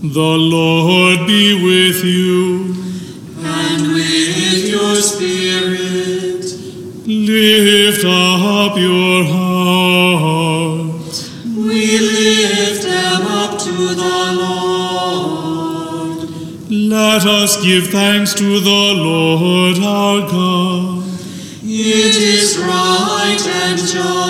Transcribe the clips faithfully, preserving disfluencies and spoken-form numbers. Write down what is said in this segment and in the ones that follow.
The Lord be with you. And with your spirit. Lift up your hearts. We lift them up to the Lord. Let us give thanks to the Lord our God. It is right and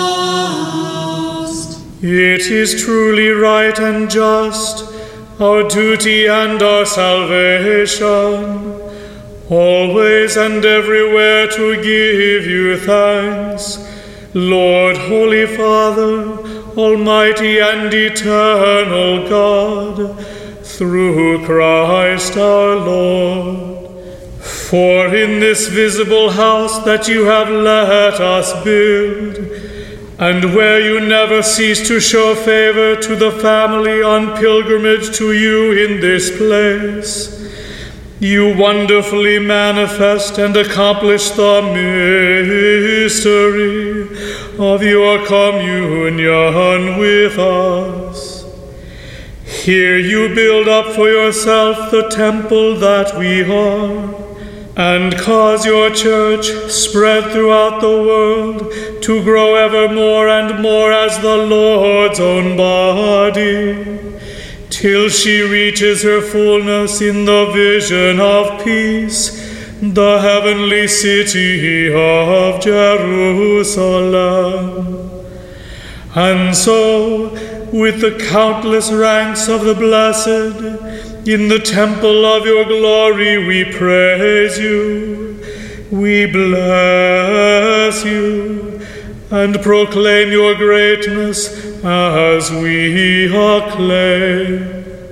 just. It is truly right and just, our duty and our salvation, always and everywhere to give you thanks, Lord, Holy Father, Almighty and eternal God, through Christ our Lord. For in this visible house that you have let us build, and where you never cease to show favor to the family on pilgrimage to you in this place, you wonderfully manifest and accomplish the mystery of your communion with us. Here you build up for yourself the temple that we are, and cause your church, spread throughout the world, to grow ever more and more as the Lord's own body, till she reaches her fullness in the vision of peace, the heavenly city of Jerusalem. And so, with the countless ranks of the blessed, in the temple of your glory we praise you, we bless you, and proclaim your greatness as we acclaim.